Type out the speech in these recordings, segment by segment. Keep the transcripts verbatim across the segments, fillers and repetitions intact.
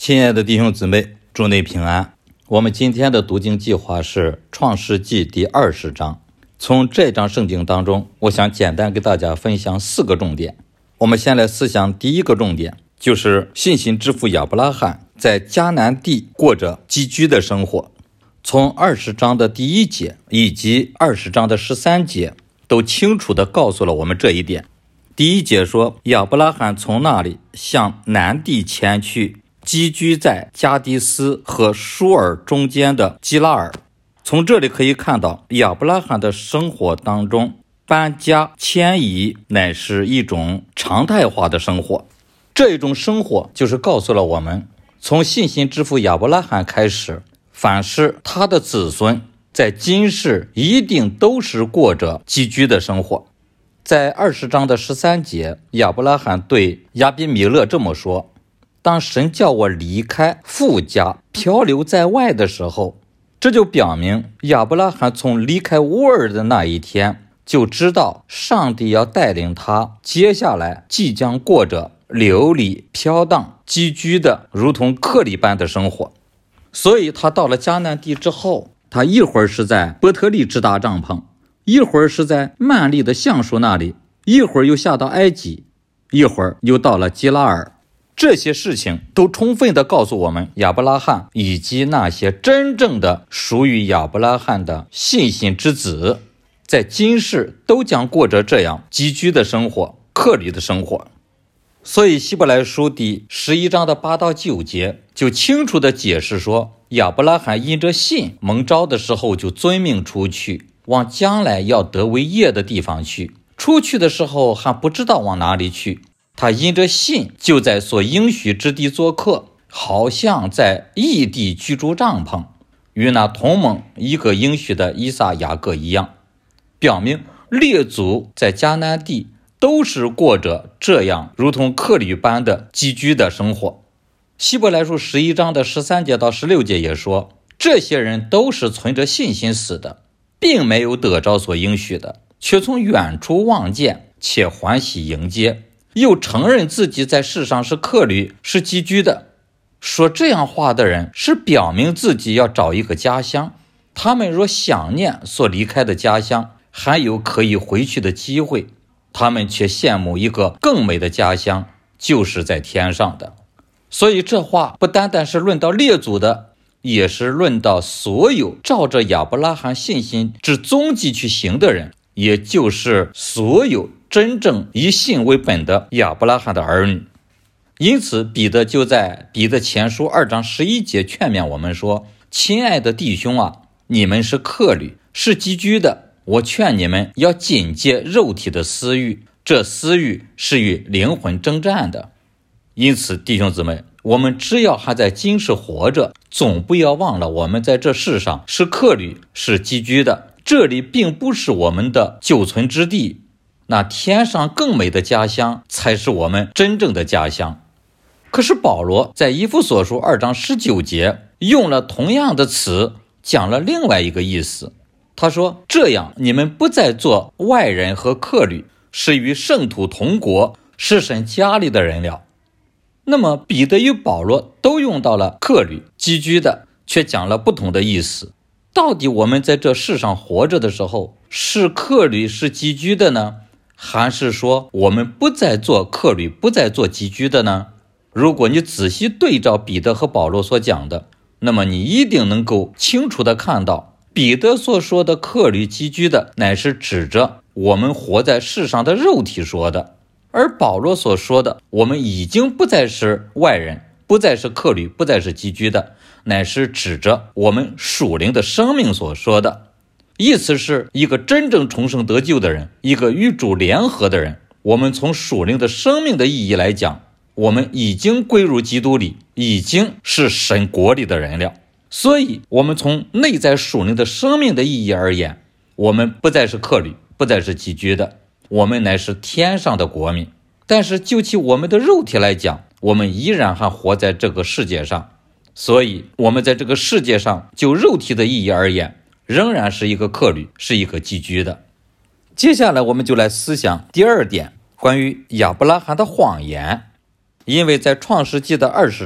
亲爱的弟兄姊妹，祝你平安。我们今天的读经计划是创世纪第二十章。从这章圣经当中，我想简单给大家分享四个重点。我们先来思想第一个重点，就是信心之父亚伯拉罕在迦南地过着寄居的生活。从二十章的第一节以及二十章的十三节都清楚地告诉了我们这一点。第一节说，亚伯拉罕从那里向南地前去，寄居在加迪斯和舒尔中间的基拉尔。从这里可以看到，亚伯拉罕的生活当中，搬家迁移乃是一种常态化的生活。这一种生活就是告诉了我们，从信心之父亚伯拉罕开始，凡是他的子孙在今世一定都是过着寄居的生活。在二十章的十三节，亚伯拉罕对亚比米勒这么说，当神叫我离开父家漂流在外的时候，这就表明亚伯拉罕从离开乌尔的那一天就知道上帝要带领他接下来即将过着流离飘荡寄居的如同客旅般的生活。所以他到了迦南地之后，他一会儿是在伯特利支搭帐篷，一会儿是在曼利的橡树那里，一会儿又下到埃及，一会儿又到了基拉尔。这些事情都充分地告诉我们，亚伯拉罕以及那些真正的属于亚伯拉罕的信心之子，在今世都将过着这样寄居的生活，客旅的生活。所以希伯来书第十一章的八到九节就清楚地解释说，亚伯拉罕因着信蒙召的时候就遵命出去，往将来要得为业的地方去。出去的时候还不知道往哪里去，他因着信就在所应许之地做客，好像在异地居住帐篷，与那同盟一个应许的以撒雅各一样，表明列祖在迦南地都是过着这样如同客旅般的寄居的生活。希伯来书十一章的十三节到十六节也说，这些人都是存着信心死的，并没有得着所应许的，却从远处望见，且欢喜迎接，又承认自己在世上是客旅，是寄居的。说这样话的人是表明自己要找一个家乡，他们若想念所离开的家乡，还有可以回去的机会，他们却羡慕一个更美的家乡，就是在天上的。所以这话不单单是论到列祖的，也是论到所有照着亚伯拉罕信心之踪迹去行的人，也就是所有真正以信为本的亚伯拉罕的儿女。因此彼得就在彼得前书二章十一节劝勉我们说，亲爱的弟兄啊，你们是客旅，是寄居的，我劝你们要警戒肉体的私欲，这私欲是与灵魂征战的。因此弟兄姊妹，我们只要还在今世活着，总不要忘了我们在这世上是客旅，是寄居的。这里并不是我们的久存之地，那天上更美的家乡才是我们真正的家乡。可是保罗在以弗所书二章十九节用了同样的词，讲了另外一个意思。他说，这样你们不再做外人和客旅，是与圣徒同国，是神家里的人了。那么彼得与保罗都用到了客旅，寄居的，却讲了不同的意思。到底我们在这世上活着的时候，是客旅是寄居的呢？还是说我们不再做客旅，不再做寄居的呢？如果你仔细对照彼得和保罗所讲的，那么你一定能够清楚地看到，彼得所说的客旅寄居的，乃是指着我们活在世上的肉体说的。而保罗所说的，我们已经不再是外人，不再是客旅，不再是寄居的，乃是指着我们属灵的生命所说的。意思是一个真正重生得救的人，一个与主联合的人，我们从属灵的生命的意义来讲，我们已经归入基督里，已经是神国里的人了。所以我们从内在属灵的生命的意义而言，我们不再是客旅，不再是寄居的，我们乃是天上的国民。但是就其我们的肉体来讲，我们依然还活在这个世界上，所以我们在这个世界上就肉体的意义而言，仍然是一个客旅，是一个寄居的。接下来我们就来思想第二点，关于亚伯拉罕的谎言。因为在创世纪的二十章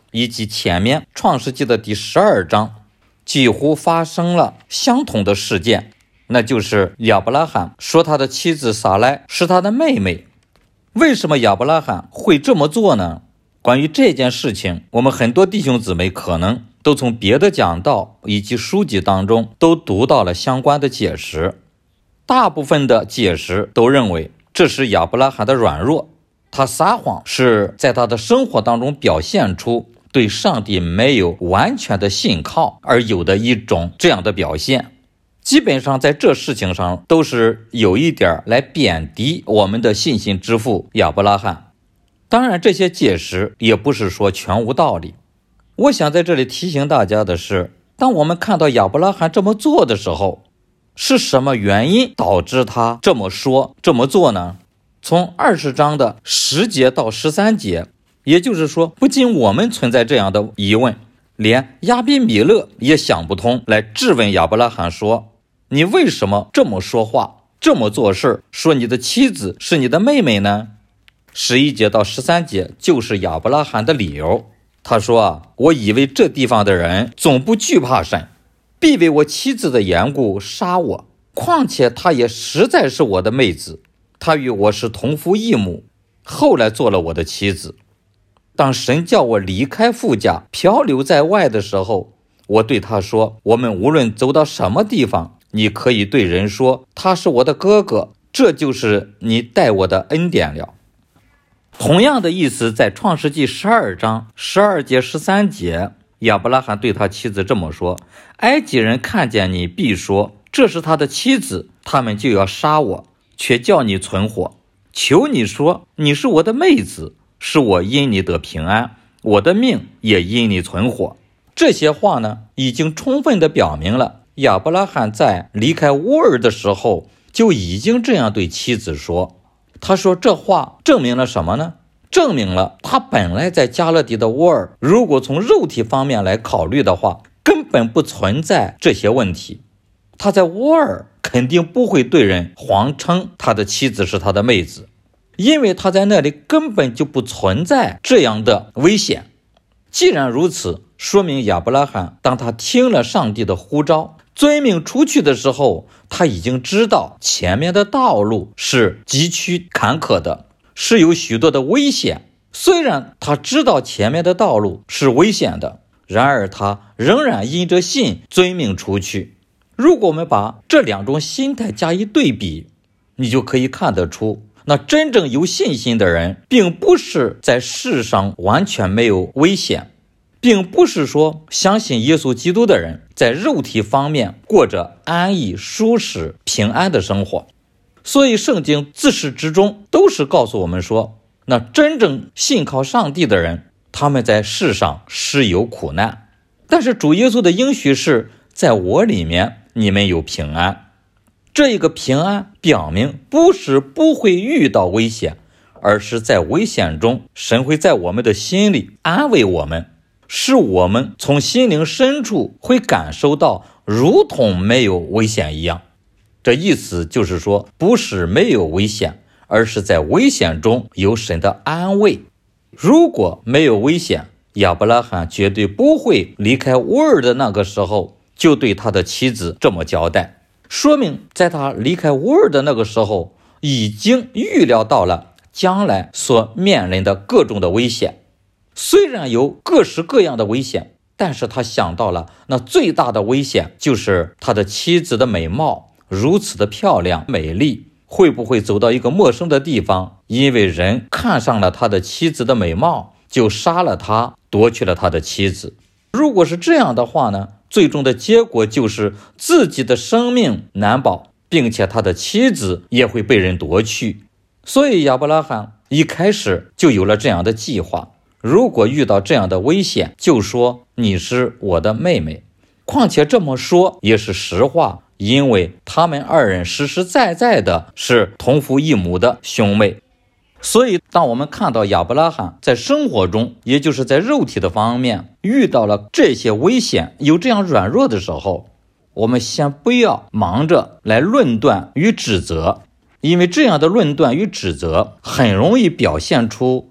以及前面创世纪的第十二章几乎发生了相同的事件，那就是亚伯拉罕说他的妻子撒莱是他的妹妹。为什么亚伯拉罕会这么做呢？关于这件事情，我们很多弟兄姊妹可能都从别的讲道以及书籍当中都读到了相关的解释。大部分的解释都认为这是亚伯拉罕的软弱，他撒谎是在他的生活当中表现出对上帝没有完全的信靠而有的一种这样的表现。基本上在这事情上都是有一点来贬低我们的信心之父亚伯拉罕。当然这些解释也不是说全无道理。我想在这里提醒大家的是，当我们看到亚伯拉罕这么做的时候，是什么原因导致他这么说这么做呢？从二十章的十节到十三节，也就是说，不仅我们存在这样的疑问，连亚比米勒也想不通，来质问亚伯拉罕说，你为什么这么说话，这么做事，说你的妻子是你的妹妹呢？十一节到十三节就是亚伯拉罕的理由。他说啊，我以为这地方的人总不惧怕神，必为我妻子的缘故杀我，况且她也实在是我的妹子，她与我是同父异母，后来做了我的妻子。当神叫我离开父家漂流在外的时候，我对他说，我们无论走到什么地方，你可以对人说他是我的哥哥，这就是你待我的恩典了。同样的意思在创世纪十二章十二节十三节，亚伯拉罕对他妻子这么说，埃及人看见你必说这是他的妻子，他们就要杀我，却叫你存活。求你说你是我的妹子，是我因你得平安，我的命也因你存活。这些话呢，已经充分地表明了亚伯拉罕在离开乌尔的时候就已经这样对妻子说。他说这话证明了什么呢？证明了他本来在加勒底的乌尔，如果从肉体方面来考虑的话，根本不存在这些问题。他在乌尔肯定不会对人谎称他的妻子是他的妹子，因为他在那里根本就不存在这样的危险。既然如此，说明亚伯拉罕当他听了上帝的呼召，遵命出去的时候，他已经知道前面的道路是崎岖坎坷的，是有许多的危险。虽然他知道前面的道路是危险的，然而他仍然因着信遵命出去。如果我们把这两种心态加以对比，你就可以看得出，那真正有信心的人，并不是在世上完全没有危险，并不是说相信耶稣基督的人在肉体方面过着安逸、舒适、平安的生活。所以圣经自始至终都是告诉我们说，那真正信靠上帝的人，他们在世上是有苦难，但是主耶稣的应许是，在我里面你们有平安。这一个平安表明不是不会遇到危险，而是在危险中，神会在我们的心里安慰我们，使我们从心灵深处会感受到如同没有危险一样。这意思就是说，不是没有危险，而是在危险中有神的安慰。如果没有危险，亚伯拉罕绝对不会离开乌尔的那个时候就对他的妻子这么交代，说明在他离开乌尔的那个时候已经预料到了将来所面临的各种的危险。虽然有各式各样的危险，但是他想到了那最大的危险就是他的妻子的美貌如此的漂亮美丽，会不会走到一个陌生的地方，因为人看上了他的妻子的美貌，就杀了他，夺去了他的妻子。如果是这样的话呢，最终的结果就是自己的生命难保，并且他的妻子也会被人夺去。所以亚伯拉罕一开始就有了这样的计划，如果遇到这样的危险，就说你是我的妹妹。况且这么说也是实话，因为他们二人实实在在的是同父异母的兄妹。所以当我们看到亚伯拉罕在生活中，也就是在肉体的方面遇到了这些危险，有这样软弱的时候，我们先不要忙着来论断与指责，因为这样的论断与指责很容易表现出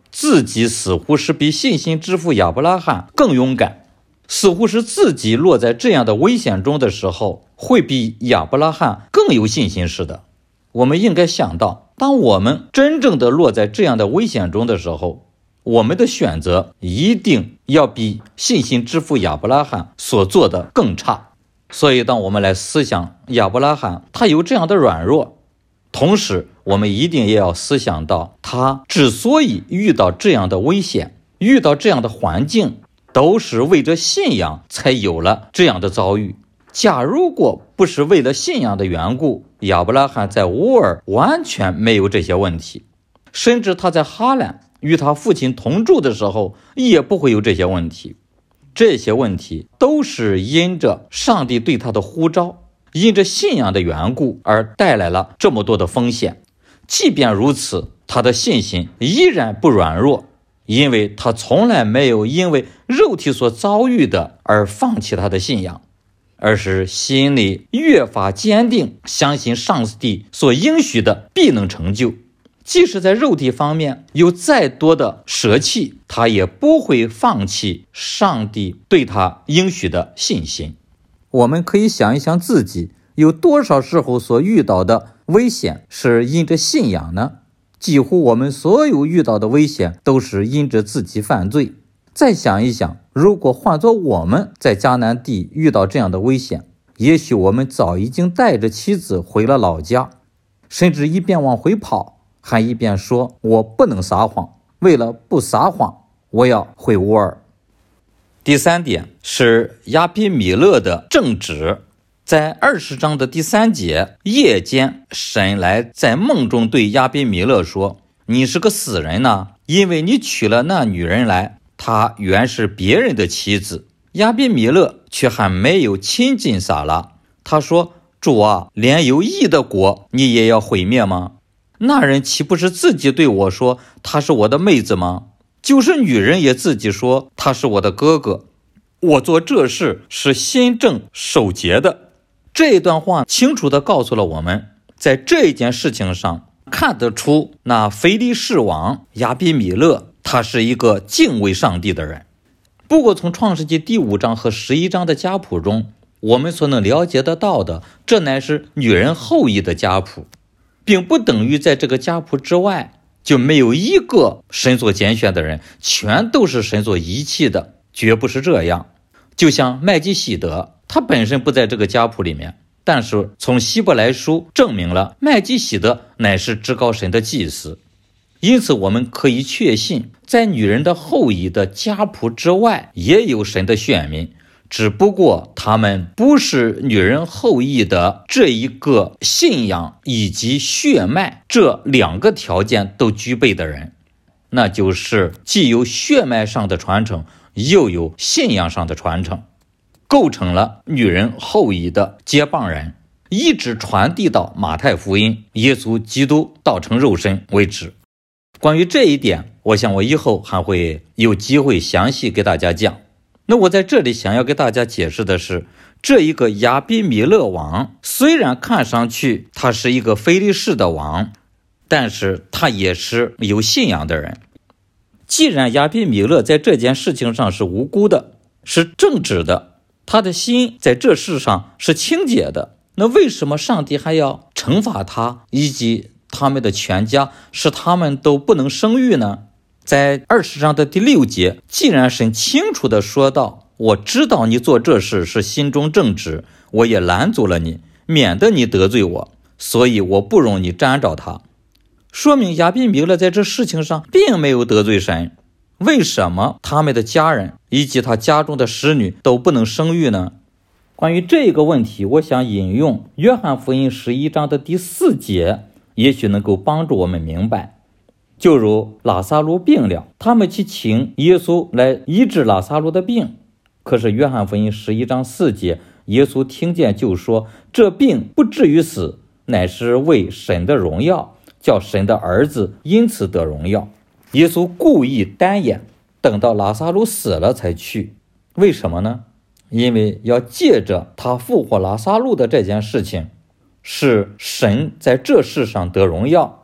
自己似乎是比信心之父亚伯拉罕更勇敢，似乎是自己落在这样的危险中的时候，会比亚伯拉罕更有信心似的。我们应该想到，当我们真正的落在这样的危险中的时候，我们的选择一定要比信心之父亚伯拉罕所做的更差。所以当我们来思想亚伯拉罕他有这样的软弱，同时我们一定也要思想到，他之所以遇到这样的危险，遇到这样的环境，都是为着信仰才有了这样的遭遇。假如果不是为了信仰的缘故，亚伯拉罕在乌尔完全没有这些问题，甚至他在哈兰与他父亲同住的时候也不会有这些问题。这些问题都是因着上帝对他的呼召，因着信仰的缘故而带来了这么多的风险。即便如此，他的信心依然不软弱，因为他从来没有因为肉体所遭遇的而放弃他的信仰，而是心里越发坚定，相信上帝所应许的必能成就。即使在肉体方面有再多的舍弃，他也不会放弃上帝对他应许的信心。我们可以想一想自己有多少时候所遇到的危险是因着信仰呢？几乎我们所有遇到的危险都是因着自己犯罪。再想一想，如果换作我们在迦南地遇到这样的危险，也许我们早已经带着妻子回了老家，甚至一边往回跑，还一边说我不能撒谎，为了不撒谎，我要回乌尔。第三点是亚比米勒的正直。在二十章的第三节，夜间神来在梦中对亚比米勒说，你是个死人呢，因为你娶了那女人来，她原是别人的妻子。亚比米勒却还没有亲近撒拉，他说，主啊，连有义的国你也要毁灭吗？那人岂不是自己对我说她是我的妹子吗？就是女人也自己说她是我的哥哥。我做这事是心正守节的。这一段话清楚地告诉了我们，在这件事情上看得出那非利士王亚比米勒他是一个敬畏上帝的人。不过从创世纪第五章和十一章的家谱中，我们所能了解得到的，这乃是女人后裔的家谱，并不等于在这个家谱之外就没有一个神所拣选的人，全都是神所遗弃的，绝不是这样。就像麦基洗德，他本身不在这个家谱里面，但是从希伯来书证明了麦基洗德乃是至高神的祭司。因此我们可以确信，在女人的后裔的家谱之外也有神的选民，只不过他们不是女人后裔的这一个信仰以及血脉这两个条件都具备的人，那就是既有血脉上的传承，又有信仰上的传承，构成了女人后裔的接棒人，一直传递到马太福音耶稣基督道成肉身为止。关于这一点，我想我以后还会有机会详细给大家讲。那我在这里想要给大家解释的是，这一个亚比米勒王虽然看上去他是一个非利士的王，但是他也是有信仰的人。既然亚比米勒在这件事情上是无辜的，是正直的，他的心在这事上是清洁的，那为什么上帝还要惩罚他以及他们的全家，使他们都不能生育呢？在二十章的第六节，既然神清楚地说道，我知道你做这事是心中正直，我也拦阻了你，免得你得罪我，所以我不容你沾着他。说明亚比米勒在这事情上并没有得罪神。为什么他们的家人以及他家中的使女都不能生育呢？关于这个问题，我想引用约翰福音十一章的第四节，也许能够帮助我们明白。就如拉撒路病了，他们去请耶稣来医治拉撒路的病，可是约翰福音十一章四节，耶稣听见就说，这病不至于死，乃是为神的荣耀，叫神的儿子因此得荣耀。耶稣故意单眼，等到拉撒路死了才去。为什么呢？因为要借着他复活拉撒路的这件事情，是神在这世上得荣耀，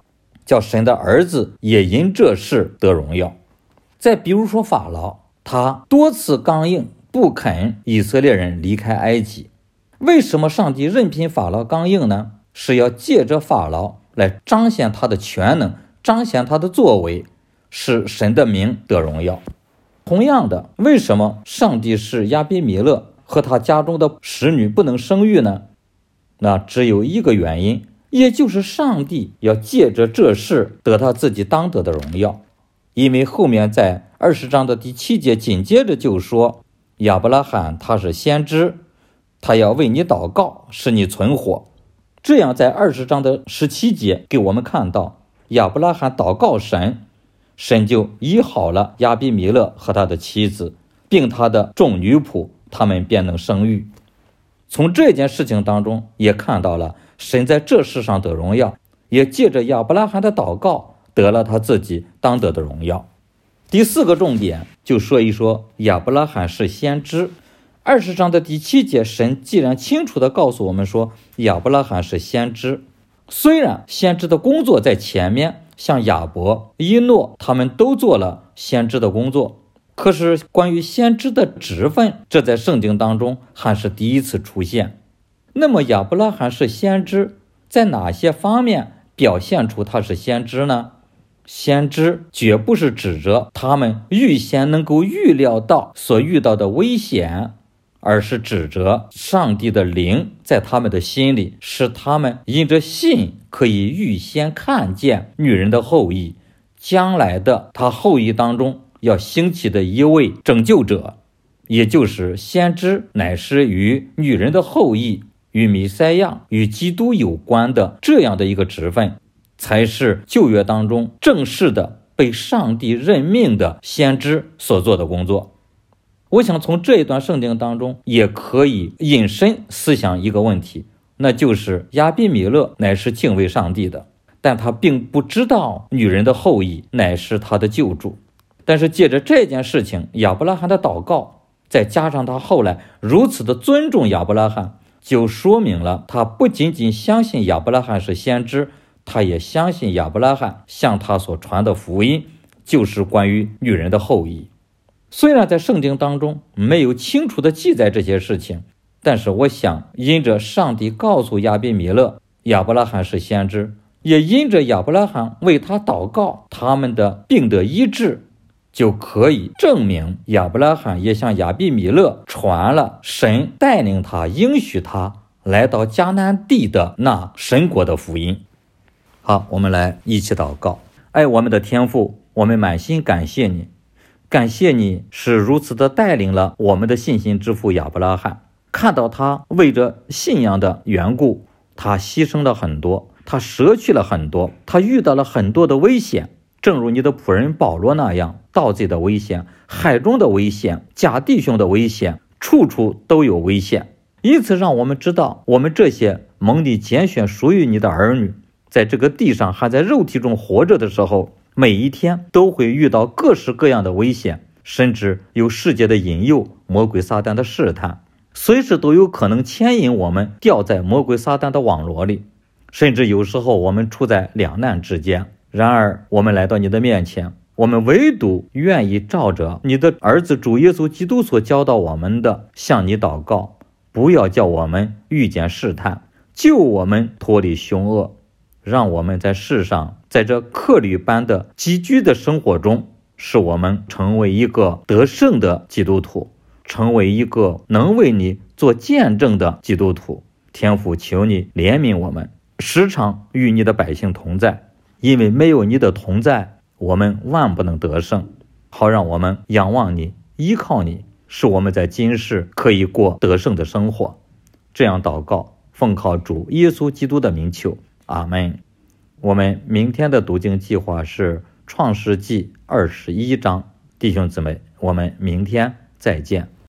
叫神的儿子也因这事得荣耀。再比如说法老，他多次刚硬，不肯以色列人离开埃及。为什么上帝任凭法老刚硬呢？是要借着法老来彰显他的全能，彰显他的作为，使神的名得荣耀。同样的，为什么上帝使亚比米勒和他家中的使女不能生育呢？那只有一个原因，也就是上帝要借着这事得他自己当得的荣耀。因为后面在二十章的第七节紧接着就说，亚伯拉罕他是先知，他要为你祷告，使你存活。这样在二十章的十七节给我们看到，亚伯拉罕祷告神，神就医好了亚比米勒和他的妻子，并他的众女仆，他们便能生育。从这件事情当中也看到了神在这世上得荣耀，也借着亚伯拉罕的祷告得了他自己当得的荣耀。第四个重点就说一说亚伯拉罕是先知。二十章的第七节，神既然清楚地告诉我们说亚伯拉罕是先知，虽然先知的工作在前面，像亚伯、伊诺他们都做了先知的工作，可是关于先知的职分，这在圣经当中还是第一次出现。那么亚伯拉罕是先知，在哪些方面表现出他是先知呢？先知绝不是指着他们预先能够预料到所遇到的危险，而是指着上帝的灵在他们的心里，使他们因着信可以预先看见女人的后裔，将来的他后裔当中要兴起的一位拯救者，也就是先知乃是与女人的后裔、与弥赛亚、与基督有关的这样的一个职分，才是旧约当中正式的被上帝任命的先知所做的工作。我想从这一段圣经当中也可以引申思想一个问题，那就是亚比米勒乃是敬畏上帝的，但他并不知道女人的后裔乃是他的救主。但是借着这件事情，亚伯拉罕的祷告，再加上他后来如此的尊重亚伯拉罕，就说明了他不仅仅相信亚伯拉罕是先知，他也相信亚伯拉罕向他所传的福音就是关于女人的后裔。虽然在圣经当中没有清楚的记载这些事情，但是我想因着上帝告诉亚比米勒亚伯拉罕是先知，也因着亚伯拉罕为他祷告，他们的病得医治，就可以证明亚伯拉罕也向亚比米勒传了神带领他、应许他来到迦南地的那神国的福音。好，我们来一起祷告。爱我们的天父，我们满心感谢你，感谢你是如此的带领了我们的信心之父亚伯拉罕，看到他为着信仰的缘故，他牺牲了很多，他舍去了很多，他遇到了很多的危险，正如你的仆人保罗那样，盗贼的危险、海中的危险、假弟兄的危险，处处都有危险。因此让我们知道，我们这些蒙你拣选属于你的儿女，在这个地上还在肉体中活着的时候，每一天都会遇到各式各样的危险，甚至有世界的引诱、魔鬼撒旦的试探，随时都有可能牵引我们掉在魔鬼撒旦的网罗里，甚至有时候我们处在两难之间。然而我们来到你的面前，我们唯独愿意照着你的儿子主耶稣基督所教导我们的向你祷告，不要叫我们遇见试探，救我们脱离凶恶，让我们在世上在这客旅般的寄居的生活中，使我们成为一个得胜的基督徒，成为一个能为你做见证的基督徒。天父，求你怜悯我们，时常与你的百姓同在，因为没有你的同在，我们万不能得胜。好让我们仰望你，依靠你，使我们在今世可以过得胜的生活。这样祷告，奉靠主耶稣基督的名求，阿们。我们明天的读经计划是创世纪二十一章，弟兄姊妹，我们明天再见。